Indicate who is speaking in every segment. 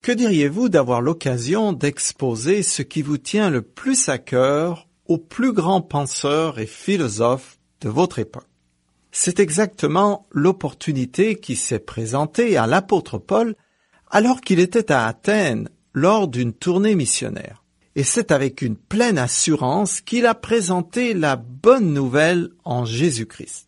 Speaker 1: Que diriez-vous d'avoir l'occasion d'exposer ce qui vous tient le plus à cœur aux plus grands penseurs et philosophes de votre époque? C'est exactement l'opportunité qui s'est présentée à l'apôtre Paul alors qu'il était à Athènes lors d'une tournée missionnaire. Et c'est avec une pleine assurance qu'il a présenté la bonne nouvelle en Jésus-Christ.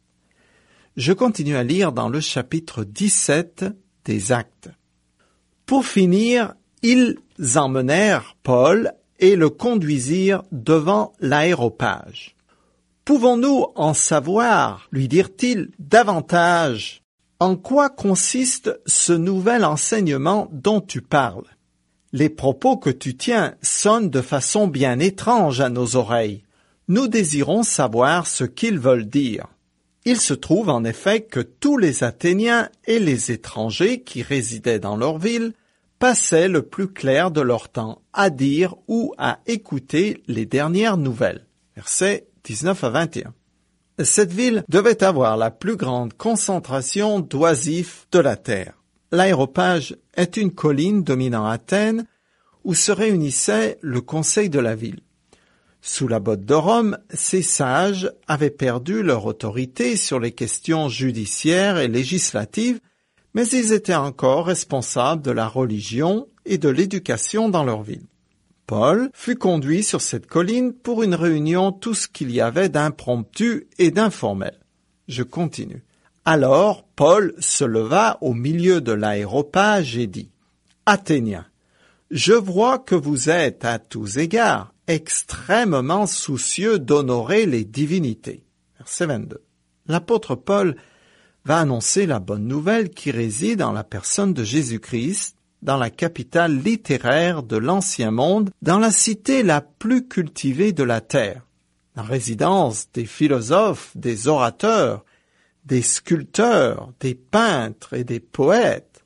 Speaker 1: Je continue à lire dans le chapitre 17 des Actes. Pour finir, ils emmenèrent Paul et le conduisirent devant l'aréopage. « Pouvons-nous en savoir, lui dirent-ils, davantage, en quoi consiste ce nouvel enseignement dont tu parles? Les propos que tu tiens sonnent de façon bien étrange à nos oreilles. Nous désirons savoir ce qu'ils veulent dire. » Il se trouve en effet que tous les Athéniens et les étrangers qui résidaient dans leur ville passaient le plus clair de leur temps à dire ou à écouter les dernières nouvelles. Versets 19 à 21. Cette ville devait avoir la plus grande concentration d'oisifs de la terre. L'aréopage est une colline dominant Athènes où se réunissait le conseil de la ville. Sous la botte de Rome, ces sages avaient perdu leur autorité sur les questions judiciaires et législatives, mais ils étaient encore responsables de la religion et de l'éducation dans leur ville. Paul fut conduit sur cette colline pour une réunion tout ce qu'il y avait d'impromptu et d'informel. Je continue. Alors Paul se leva au milieu de l'aréopage et dit « Athéniens, je vois que vous êtes à tous égards extrêmement soucieux d'honorer les divinités. » Verset 22. L'apôtre Paul va annoncer la bonne nouvelle qui réside en la personne de Jésus-Christ, dans la capitale littéraire de l'Ancien Monde, dans la cité la plus cultivée de la terre, la résidence des philosophes, des orateurs, des sculpteurs, des peintres et des poètes.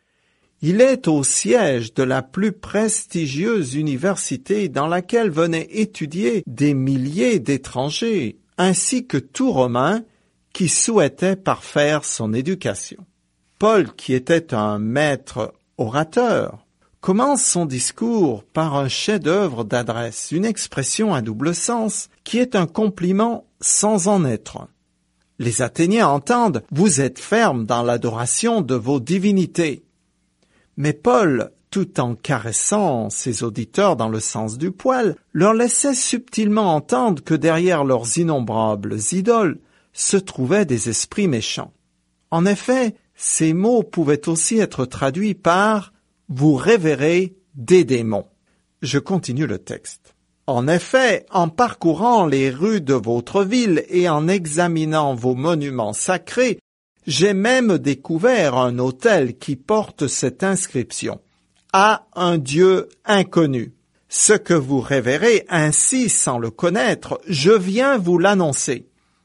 Speaker 1: Il est au siège de la plus prestigieuse université dans laquelle venaient étudier des milliers d'étrangers, ainsi que tout Romain qui souhaitait parfaire son éducation. Paul, qui était un maître orateur, commence son discours par un chef-d'œuvre d'adresse, une expression à double sens qui est un compliment sans en être un. Les Athéniens entendent « Vous êtes fermes dans l'adoration de vos divinités ». Mais Paul, tout en caressant ses auditeurs dans le sens du poil, leur laissait subtilement entendre que derrière leurs innombrables idoles se trouvaient des esprits méchants. En effet, ces mots pouvaient aussi être traduits par « vous révérez des démons ». Je continue le texte. En effet, en parcourant les rues de votre ville et en examinant vos monuments sacrés, j'ai même découvert un autel qui porte cette inscription « À un Dieu inconnu ». Ce que vous révérez ainsi sans le connaître, je viens vous l'annoncer.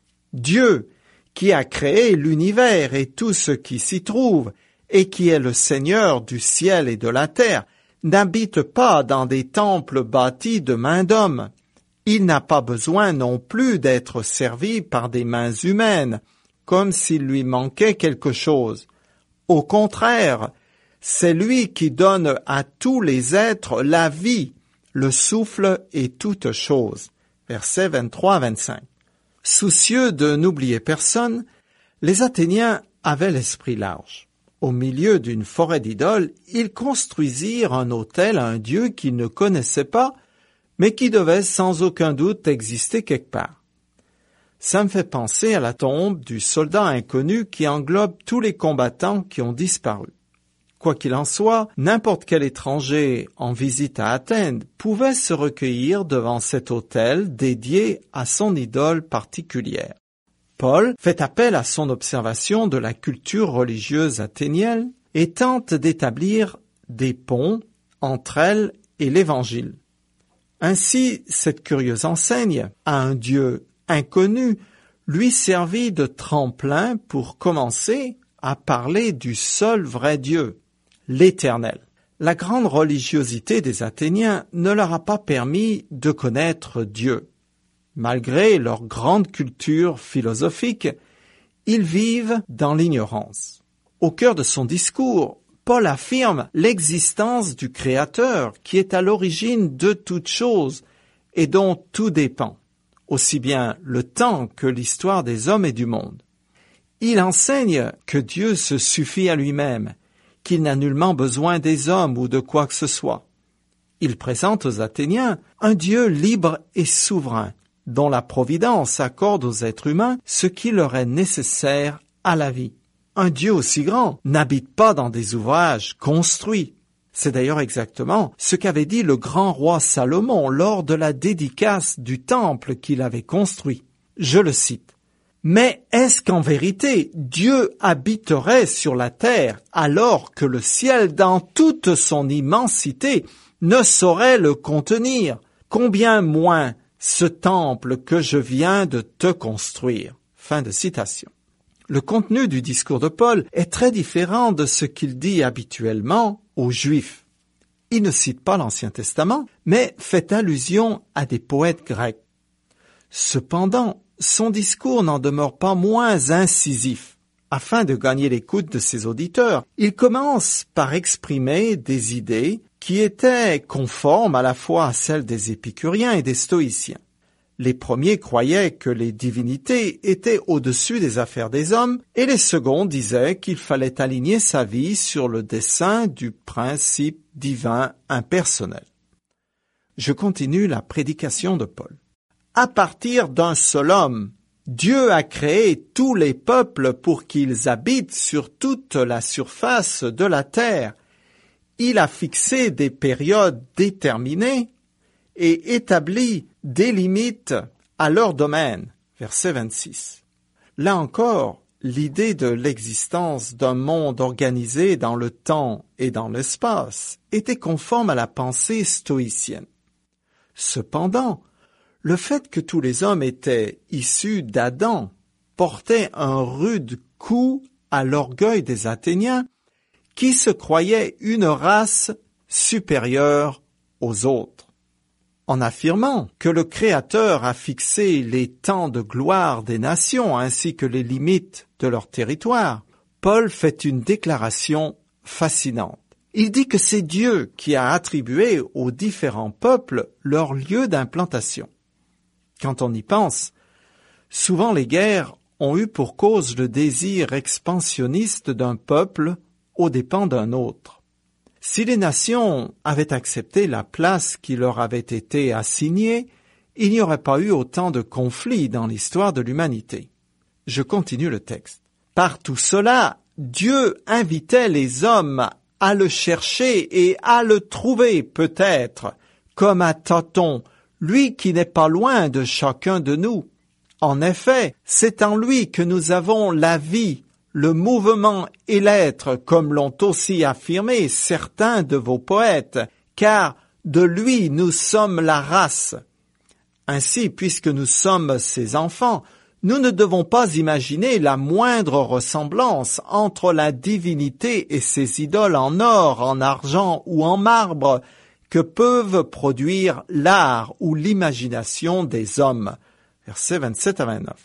Speaker 1: Dieu, qui a créé l'univers et tout ce qui s'y trouve, et qui est le Seigneur du ciel et de la terre, n'habite pas dans des temples bâtis de mains d'hommes. Il n'a pas besoin non plus d'être servi par des mains humaines, comme s'il lui manquait quelque chose. Au contraire, c'est lui qui donne à tous les êtres la vie, le souffle et toute chose. Versets 23 à 25. Soucieux de n'oublier personne, les Athéniens avaient l'esprit large. Au milieu d'une forêt d'idoles, ils construisirent un autel à un dieu qu'ils ne connaissaient pas, mais qui devait sans aucun doute exister quelque part. Ça me fait penser à la tombe du soldat inconnu qui englobe tous les combattants qui ont disparu. Quoi qu'il en soit, n'importe quel étranger en visite à Athènes pouvait se recueillir devant cet autel dédié à son idole particulière. Paul fait appel à son observation de la culture religieuse athénienne et tente d'établir des ponts entre elle et l'Évangile. Ainsi, cette curieuse enseigne à un Dieu inconnu lui servit de tremplin pour commencer à parler du seul vrai Dieu, l'Éternel. La grande religiosité des Athéniens ne leur a pas permis de connaître Dieu. Malgré leur grande culture philosophique, ils vivent dans l'ignorance. Au cœur de son discours, Paul affirme l'existence du Créateur qui est à l'origine de toutes choses et dont tout dépend, aussi bien le temps que l'histoire des hommes et du monde. Il enseigne que Dieu se suffit à lui-même, qu'il n'a nullement besoin des hommes ou de quoi que ce soit. Il présente aux Athéniens un Dieu libre et souverain, dont la providence accorde aux êtres humains ce qui leur est nécessaire à la vie. Un Dieu aussi grand n'habite pas dans des ouvrages construits. C'est d'ailleurs exactement ce qu'avait dit le grand roi Salomon lors de la dédicace du temple qu'il avait construit. Je le cite. « Mais est-ce qu'en vérité Dieu habiterait sur la terre alors que le ciel dans toute son immensité ne saurait le contenir? Combien moins ce temple que je viens de te construire. » Fin de citation. Le contenu du discours de Paul est très différent de ce qu'il dit habituellement aux Juifs. Il ne cite pas l'Ancien Testament, mais fait allusion à des poètes grecs. Cependant, son discours n'en demeure pas moins incisif. Afin de gagner l'écoute de ses auditeurs, il commence par exprimer des idées qui étaient conformes à la fois à celles des épicuriens et des stoïciens. Les premiers croyaient que les divinités étaient au-dessus des affaires des hommes et les seconds disaient qu'il fallait aligner sa vie sur le dessein du principe divin impersonnel. Je continue la prédication de Paul. À partir d'un seul homme, Dieu a créé tous les peuples pour qu'ils habitent sur toute la surface de la terre. Il a fixé des périodes déterminées et établi des limites à leur domaine. Verset 26. Là encore, l'idée de l'existence d'un monde organisé dans le temps et dans l'espace était conforme à la pensée stoïcienne. Cependant, le fait que tous les hommes étaient issus d'Adam portait un rude coup à l'orgueil des Athéniens qui se croyaient une race supérieure aux autres. En affirmant que le Créateur a fixé les temps de gloire des nations ainsi que les limites de leur territoire, Paul fait une déclaration fascinante. Il dit que c'est Dieu qui a attribué aux différents peuples leur lieu d'implantation. Quand on y pense, souvent les guerres ont eu pour cause le désir expansionniste d'un peuple aux dépens d'un autre. Si les nations avaient accepté la place qui leur avait été assignée, il n'y aurait pas eu autant de conflits dans l'histoire de l'humanité. Je continue le texte. Par tout cela, Dieu invitait les hommes à le chercher et à le trouver peut-être, comme à tâtons, lui qui n'est pas loin de chacun de nous. En effet, c'est en lui que nous avons la vie, le mouvement et l'être, comme l'ont aussi affirmé certains de vos poètes, car de lui nous sommes la race. Ainsi, puisque nous sommes ses enfants, nous ne devons pas imaginer la moindre ressemblance entre la divinité et ses idoles en or, en argent ou en marbre que peuvent produire l'art ou l'imagination des hommes. Versets 27 à 29.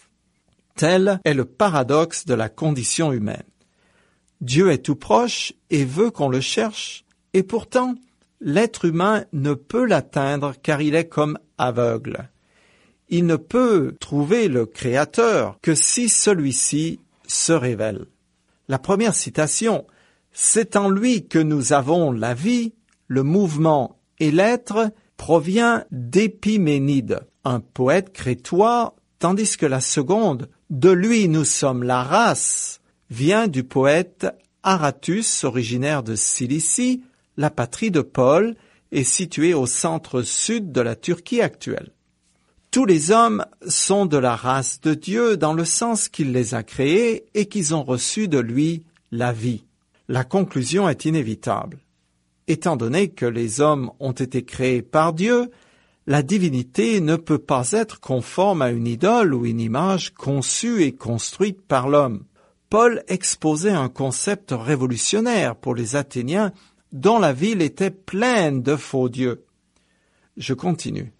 Speaker 1: Tel est le paradoxe de la condition humaine. Dieu est tout proche et veut qu'on le cherche, et pourtant, l'être humain ne peut l'atteindre car il est comme aveugle. Il ne peut trouver le Créateur que si celui-ci se révèle. La première citation, « C'est en lui que nous avons la vie, le mouvement et l'être » provient d'Épiménide, un poète crétois, tandis que la seconde, « De lui nous sommes la race » vient du poète Aratus, originaire de Cilicie, la patrie de Paul, et située au centre-sud de la Turquie actuelle. Tous les hommes sont de la race de Dieu dans le sens qu'il les a créés et qu'ils ont reçu de lui la vie. La conclusion est inévitable. Étant donné que les hommes ont été créés par Dieu, la divinité ne peut pas être conforme à une idole ou une image conçue et construite par l'homme. Paul exposait un concept révolutionnaire pour les Athéniens dont la ville était pleine de faux dieux. Je continue.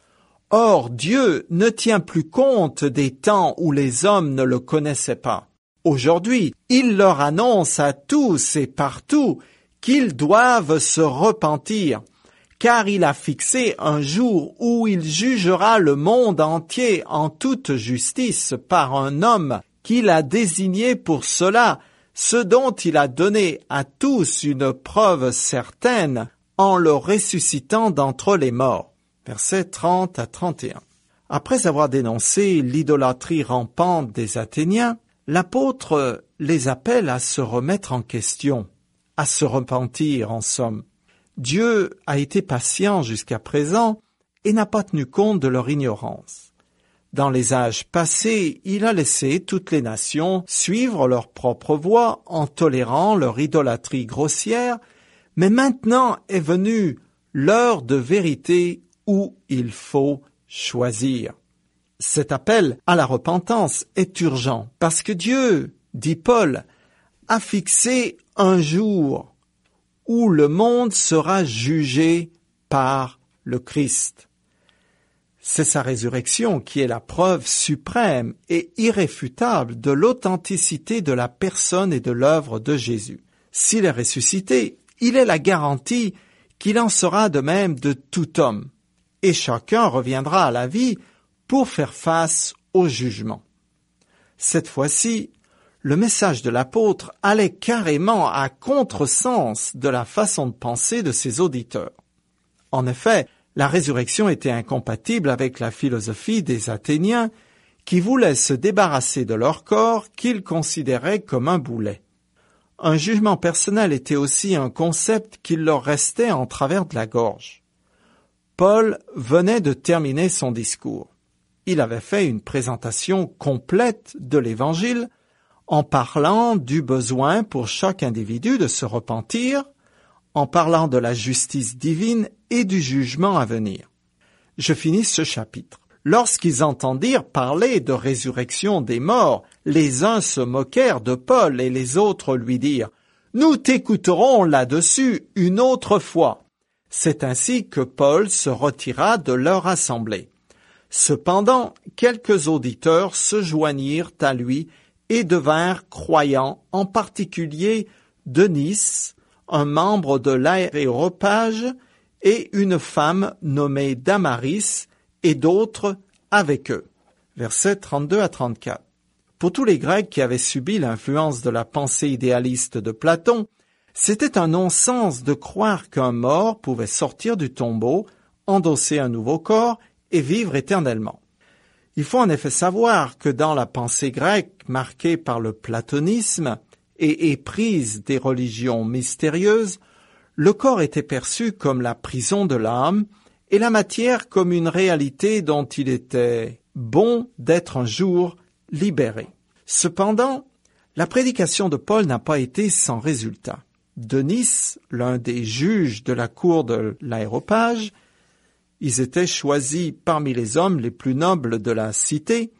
Speaker 1: Or, Dieu ne tient plus compte des temps où les hommes ne le connaissaient pas. Aujourd'hui, il leur annonce à tous et partout qu'ils doivent se repentir, car il a fixé un jour où il jugera le monde entier en toute justice par un homme qu'il a désigné pour cela, ce dont il a donné à tous une preuve certaine en le ressuscitant d'entre les morts. Versets 30 à 31. Après avoir dénoncé l'idolâtrie rampante des Athéniens, l'apôtre les appelle à se remettre en question, à se repentir en somme. Dieu a été patient jusqu'à présent et n'a pas tenu compte de leur ignorance. Dans les âges passés, il a laissé toutes les nations suivre leur propre voie en tolérant leur idolâtrie grossière, mais maintenant est venue l'heure de vérité où il faut choisir. Cet appel à la repentance est urgent parce que Dieu, dit Paul, a fixé un jour où le monde sera jugé par le Christ. C'est sa résurrection qui est la preuve suprême et irréfutable de l'authenticité de la personne et de l'œuvre de Jésus. S'il est ressuscité, il est la garantie qu'il en sera de même de tout homme, et chacun reviendra à la vie pour faire face au jugement. Cette fois-ci, le message de l'apôtre allait carrément à contresens de la façon de penser de ses auditeurs. En effet, la résurrection était incompatible avec la philosophie des Athéniens qui voulaient se débarrasser de leur corps qu'ils considéraient comme un boulet. Un jugement personnel était aussi un concept qui leur restait en travers de la gorge. Paul venait de terminer son discours. Il avait fait une présentation complète de l'Évangile en parlant du besoin pour chaque individu de se repentir, en parlant de la justice divine et du jugement à venir. Je finis ce chapitre. Lorsqu'ils entendirent parler de résurrection des morts, les uns se moquèrent de Paul et les autres lui dirent « Nous t'écouterons là-dessus une autre fois ». C'est ainsi que Paul se retira de leur assemblée. Cependant, quelques auditeurs se joignirent à lui et devinrent croyants, en particulier Denis, un membre de l'Aréopage, et une femme nommée Damaris, et d'autres avec eux. Versets 32 à 34. Pour tous les Grecs qui avaient subi l'influence de la pensée idéaliste de Platon, c'était un non-sens de croire qu'un mort pouvait sortir du tombeau, endosser un nouveau corps et vivre éternellement. Il faut en effet savoir que dans la pensée grecque marquée par le platonisme et éprise des religions mystérieuses, le corps était perçu comme la prison de l'âme et la matière comme une réalité dont il était bon d'être un jour libéré. Cependant, la prédication de Paul n'a pas été sans résultat. Denis, l'un des juges de la cour de l'Aréopage, ils étaient choisis parmi les hommes les plus nobles de la cité.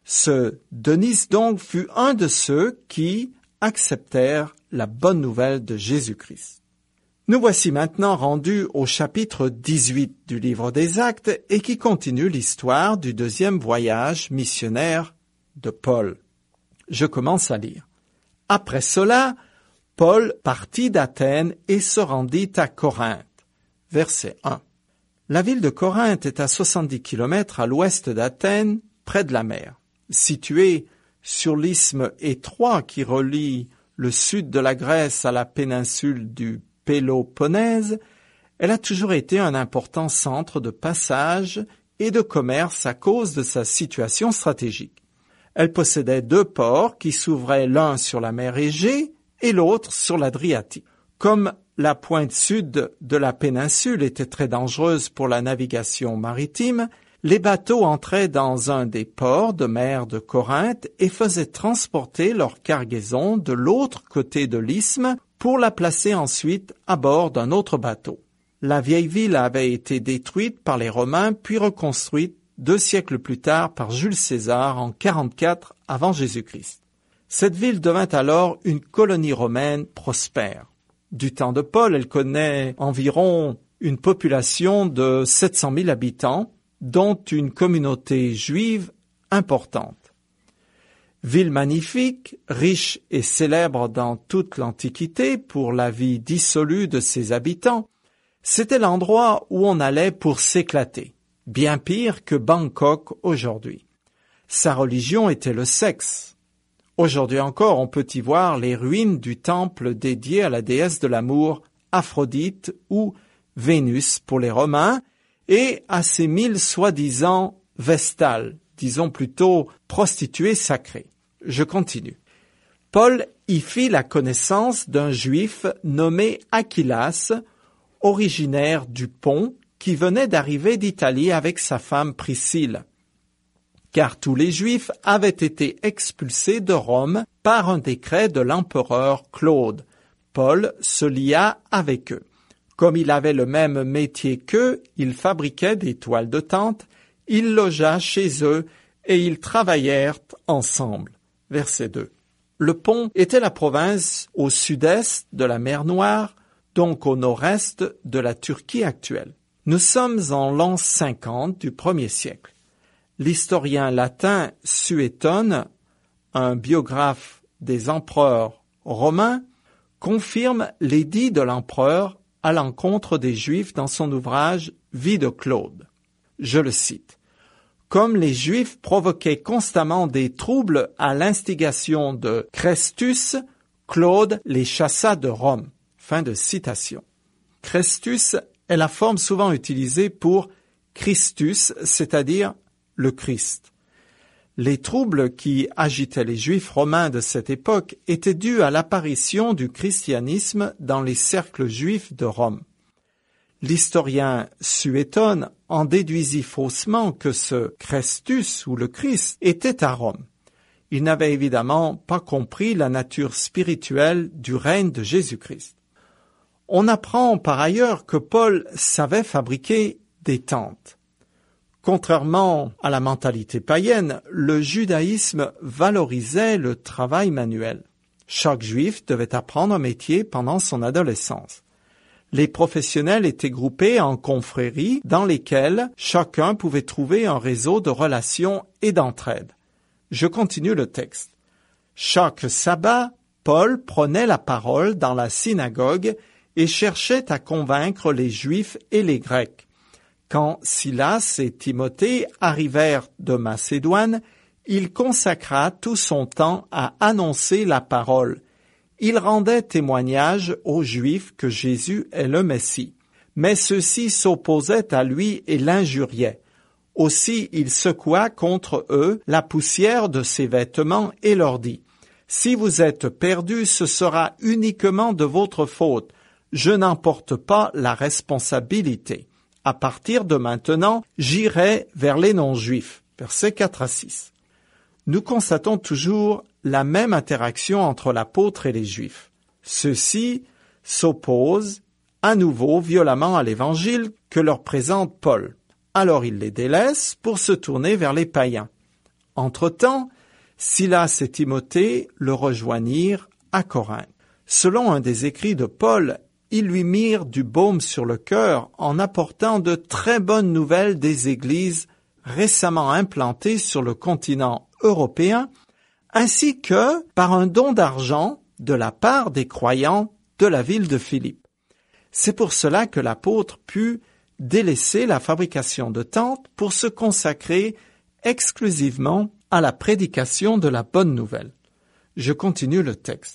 Speaker 1: Ce Denis donc fut un de ceux qui acceptèrent la bonne nouvelle de Jésus-Christ. Nous voici maintenant rendus au chapitre 18 du livre des Actes et qui continue l'histoire du deuxième voyage missionnaire de Paul. Je commence à lire. Après cela, Paul partit d'Athènes et se rendit à Corinthe. Verset 1. La ville de Corinthe est à 70 kilomètres à l'ouest d'Athènes, près de la mer. Située sur l'isthme étroit qui relie le sud de la Grèce à la péninsule du Péloponnèse, elle a toujours été un important centre de passage et de commerce à cause de sa situation stratégique. Elle possédait 2 ports qui s'ouvraient l'un sur la mer Égée et l'autre sur l'Adriatique. Comme la pointe sud de la péninsule était très dangereuse pour la navigation maritime, les bateaux entraient dans un des ports de mer de Corinthe et faisaient transporter leur cargaison de l'autre côté de l'isthme pour la placer ensuite à bord d'un autre bateau. La vieille ville avait été détruite par les Romains puis reconstruite 2 siècles plus tard par Jules César en 44 avant Jésus-Christ. Cette ville devint alors une colonie romaine prospère. Du temps de Paul, elle connaît environ une population de 700 000 habitants, dont une communauté juive importante. Ville magnifique, riche et célèbre dans toute l'Antiquité pour la vie dissolue de ses habitants, c'était l'endroit où on allait pour s'éclater, bien pire que Bangkok aujourd'hui. Sa religion était le sexe. Aujourd'hui encore, on peut y voir les ruines du temple dédié à la déesse de l'amour, Aphrodite ou Vénus pour les Romains, et à ses 1000 soi-disant vestales, disons plutôt prostituées sacrées. Je continue. Paul y fit la connaissance d'un juif nommé Achillas, originaire du Pont, qui venait d'arriver d'Italie avec sa femme Priscille, car tous les Juifs avaient été expulsés de Rome par un décret de l'empereur Claude. Paul se lia avec eux. Comme il avait le même métier qu'eux, il fabriquait des toiles de tente, il logea chez eux et ils travaillèrent ensemble. Verset 2. Le Pont était la province au sud-est de la mer Noire, donc au nord-est de la Turquie actuelle. Nous sommes en l'an 50 du 1er siècle. L'historien latin Suétone, un biographe des empereurs romains, confirme l'édit de l'empereur à l'encontre des Juifs dans son ouvrage « Vie de Claude ». Je le cite. « Comme les Juifs provoquaient constamment des troubles à l'instigation de Chrestus, Claude les chassa de Rome. » Fin de citation. Chrestus est la forme souvent utilisée pour Christus, c'est-à-dire le Christ. Les troubles qui agitaient les Juifs romains de cette époque étaient dus à l'apparition du christianisme dans les cercles juifs de Rome. L'historien Suétone en déduisit faussement que ce Christus ou le Christ était à Rome. Il n'avait évidemment pas compris la nature spirituelle du règne de Jésus-Christ. On apprend par ailleurs que Paul savait fabriquer des tentes. Contrairement à la mentalité païenne, le judaïsme valorisait le travail manuel. Chaque juif devait apprendre un métier pendant son adolescence. Les professionnels étaient groupés en confréries dans lesquelles chacun pouvait trouver un réseau de relations et d'entraide. Je continue le texte. Chaque sabbat, Paul prenait la parole dans la synagogue et cherchait à convaincre les Juifs et les Grecs. Quand Silas et Timothée arrivèrent de Macédoine, il consacra tout son temps à annoncer la parole. Il rendait témoignage aux Juifs que Jésus est le Messie. Mais ceux-ci s'opposaient à lui et l'injuriaient. Aussi il secoua contre eux la poussière de ses vêtements et leur dit : « Si vous êtes perdus, ce sera uniquement de votre faute. Je n'en porte pas la responsabilité. À partir de maintenant, j'irai vers les non-juifs. » Versets 4 à 6. Nous constatons toujours la même interaction entre l'apôtre et les Juifs. Ceux-ci s'opposent à nouveau violemment à l'Évangile que leur présente Paul. Alors il les délaisse pour se tourner vers les païens. Entre-temps, Silas et Timothée le rejoignirent à Corinthe. Selon un des écrits de Paul, ils lui mirent du baume sur le cœur en apportant de très bonnes nouvelles des églises récemment implantées sur le continent européen, ainsi que par un don d'argent de la part des croyants de la ville de Philippe. C'est pour cela que l'apôtre put délaisser la fabrication de tentes pour se consacrer exclusivement à la prédication de la bonne nouvelle. Je continue le texte.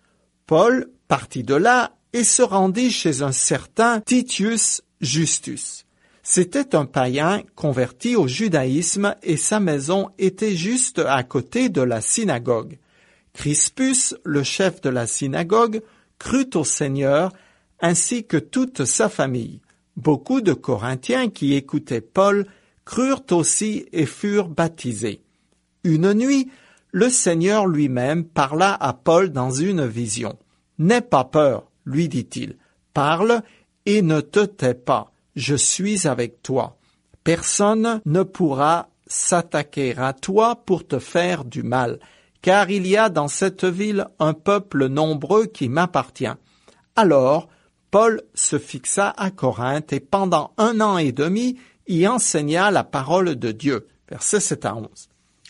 Speaker 1: Paul partit de là et se rendit chez un certain Titius Justus. C'était un païen converti au judaïsme et sa maison était juste à côté de la synagogue. Crispus, le chef de la synagogue, crut au Seigneur ainsi que toute sa famille. Beaucoup de Corinthiens qui écoutaient Paul crurent aussi et furent baptisés. Une nuit, le Seigneur lui-même parla à Paul dans une vision. « N'aie pas peur, lui dit-il, parle et ne te tais pas, je suis avec toi. Personne ne pourra s'attaquer à toi pour te faire du mal, car il y a dans cette ville un peuple nombreux qui m'appartient. » Alors, Paul se fixa à Corinthe et pendant 1 an et demi y enseigna la parole de Dieu. Versets 7 à 11.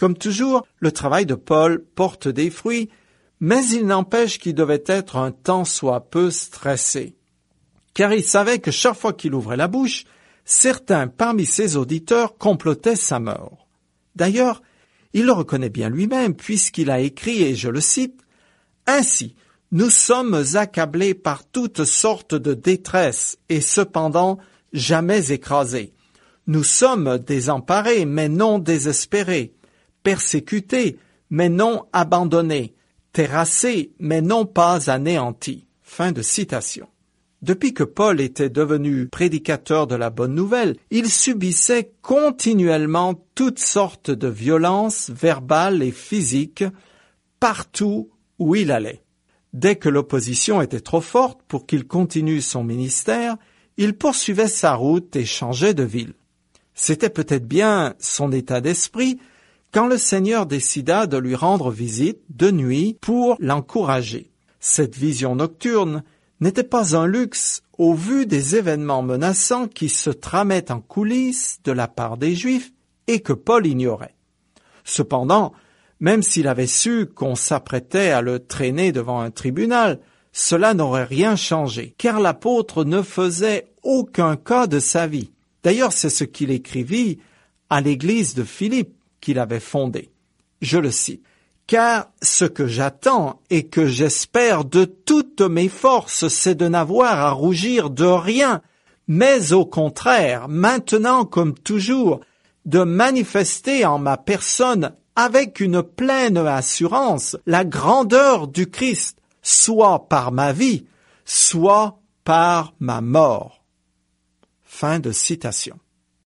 Speaker 1: Comme toujours, le travail de Paul porte des fruits, mais il n'empêche qu'il devait être un tant soit peu stressé. Car il savait que chaque fois qu'il ouvrait la bouche, certains parmi ses auditeurs complotaient sa mort. D'ailleurs, il le reconnaît bien lui-même puisqu'il a écrit, et je le cite, « Ainsi, nous sommes accablés par toutes sortes de détresse et cependant jamais écrasés. Nous sommes désemparés mais non désespérés, persécutés mais non abandonnés, terrassés mais non pas anéantis. » Fin de citation. Depuis que Paul était devenu prédicateur de la bonne nouvelle, il subissait continuellement toutes sortes de violences verbales et physiques partout où il allait. Dès que l'opposition était trop forte pour qu'il continue son ministère, il poursuivait sa route et changeait de ville. C'était peut-être bien son état d'esprit quand le Seigneur décida de lui rendre visite de nuit pour l'encourager. Cette vision nocturne n'était pas un luxe au vu des événements menaçants qui se tramaient en coulisses de la part des Juifs et que Paul ignorait. Cependant, même s'il avait su qu'on s'apprêtait à le traîner devant un tribunal, cela n'aurait rien changé, car l'apôtre ne faisait aucun cas de sa vie. D'ailleurs, c'est ce qu'il écrivit à l'église de Philippe qu'il avait fondée. Je le cite. « Car ce que j'attends et que j'espère de toutes mes forces, c'est de n'avoir à rougir de rien, mais au contraire, maintenant comme toujours, de manifester en ma personne avec une pleine assurance la grandeur du Christ, soit par ma vie, soit par ma mort. » Fin de citation.